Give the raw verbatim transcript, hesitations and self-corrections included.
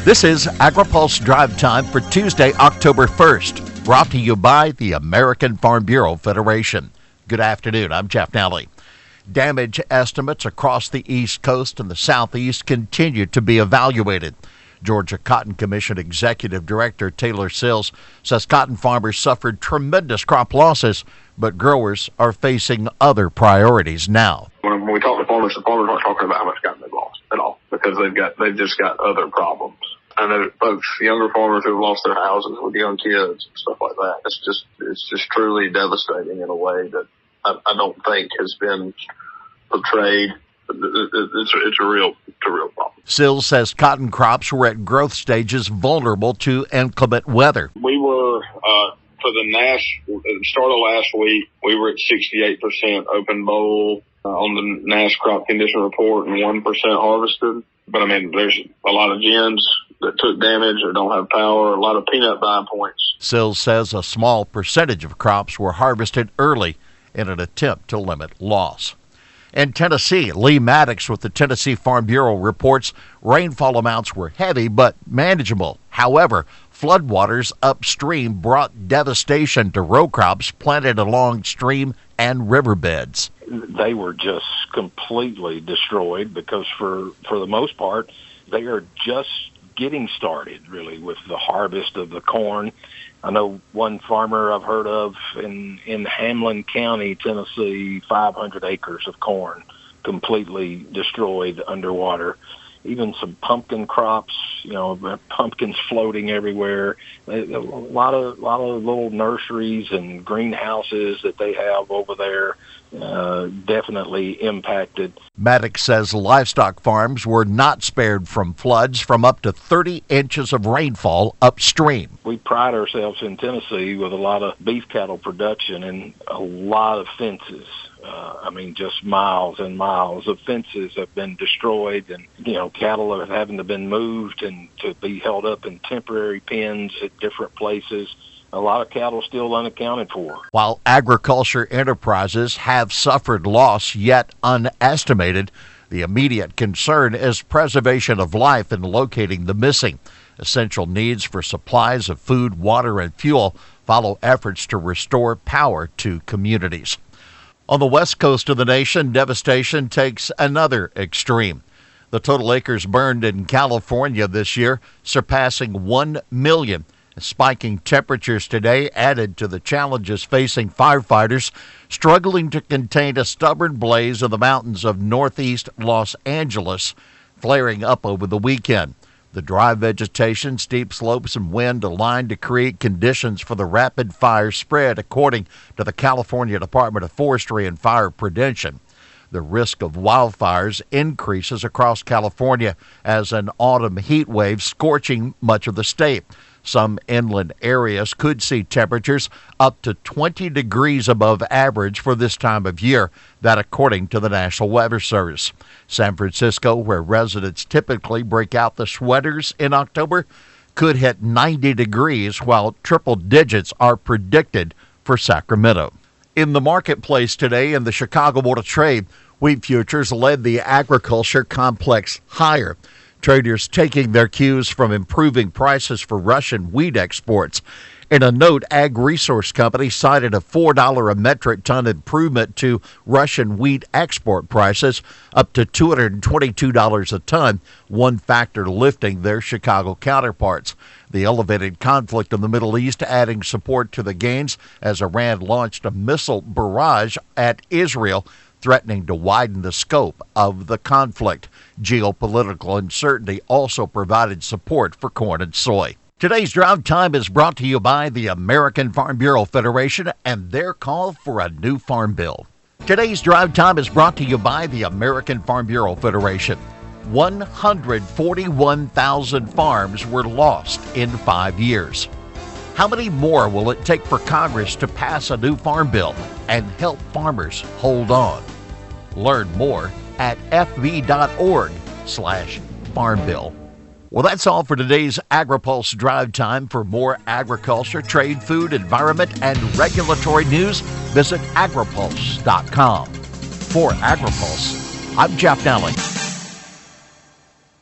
This is AgriPulse Drive Time for Tuesday, October first, brought to you by the American Farm Bureau Federation. Good afternoon, I'm Jeff Nally. Damage estimates across the East Coast and the Southeast continue to be evaluated. Georgia Cotton Commission Executive Director Taylor Sills says cotton farmers suffered tremendous crop losses, but growers are facing other priorities now. When we talk to farmers, the farmers aren't talking about how much cotton they've lost at all, because they've got they've just got other problems. I know folks, younger farmers who've lost their houses with young kids and stuff like that. It's just it's just truly devastating in a way that I, I don't think has been portrayed. It's a, it's a real it's a real problem. Sills says cotton crops were at growth stages vulnerable to inclement weather. We were uh, for the Nash at the start of last week. We were at sixty-eight percent open boll uh, on the Nash crop condition report and one percent harvested. But I mean, there's a lot of gens that took damage or don't have power. A lot of peanut buy points. Sills says a small percentage of crops were harvested early in an attempt to limit loss. In Tennessee, Lee Maddox with the Tennessee Farm Bureau reports rainfall amounts were heavy but manageable. However, floodwaters upstream brought devastation to row crops planted along stream and riverbeds. They were just completely destroyed because for, for the most part, they are just getting started, really, with the harvest of the corn. I know one farmer I've heard of in, in Hamlin County, Tennessee, five hundred acres of corn completely destroyed underwater. Even some pumpkin crops, you know, pumpkins floating everywhere. A lot of, lot of little nurseries and greenhouses that they have over there uh, definitely impacted. Maddox says livestock farms were not spared from floods from up to thirty inches of rainfall upstream. We pride ourselves in Tennessee with a lot of beef cattle production and a lot of fences. Uh, I mean, just miles and miles of fences have been destroyed, and, you know, cattle are having to been moved and to be held up in temporary pens at different places. A lot of cattle still unaccounted for. While agriculture enterprises have suffered loss yet unestimated, the immediate concern is preservation of life and locating the missing. Essential needs for supplies of food, water, and fuel follow efforts to restore power to communities. On the west coast of the nation, devastation takes another extreme. The total acres burned in California this year surpassing one million. Spiking temperatures today added to the challenges facing firefighters struggling to contain a stubborn blaze in the mountains of northeast Los Angeles, flaring up over the weekend. The dry vegetation, steep slopes, and wind aligned to create conditions for the rapid fire spread, according to the California Department of Forestry and Fire Prevention. The risk of wildfires increases across California as an autumn heat wave scorching much of the state. Some inland areas could see temperatures up to twenty degrees above average for this time of year, that according to the National Weather Service. San Francisco, where residents typically break out the sweaters in October, could hit ninety degrees, while triple digits are predicted for Sacramento. In the marketplace today in the Chicago Board of Trade, wheat futures led the agriculture complex higher. Traders taking their cues from improving prices for Russian wheat exports. In a note, Ag Resource Company cited a four dollars a metric ton improvement to Russian wheat export prices, up to two hundred twenty-two dollars a ton, one factor lifting their Chicago counterparts. The elevated conflict in the Middle East adding support to the gains as Iran launched a missile barrage at Israel, threatening to widen the scope of the conflict. Geopolitical uncertainty also provided support for corn and soy. Today's Drive Time is brought to you by the American Farm Bureau Federation and their call for a new farm bill. Today's Drive Time is brought to you by the American Farm Bureau Federation. one hundred forty-one thousand farms were lost in five years. How many more will it take for Congress to pass a new farm bill and help farmers hold on? Learn more at fb.org slash farm bill. Well, that's all for today's AgriPulse Drive Time. For more agriculture, trade, food, environment, and regulatory news, visit agripulse dot com. For AgriPulse, I'm Jeff Nally.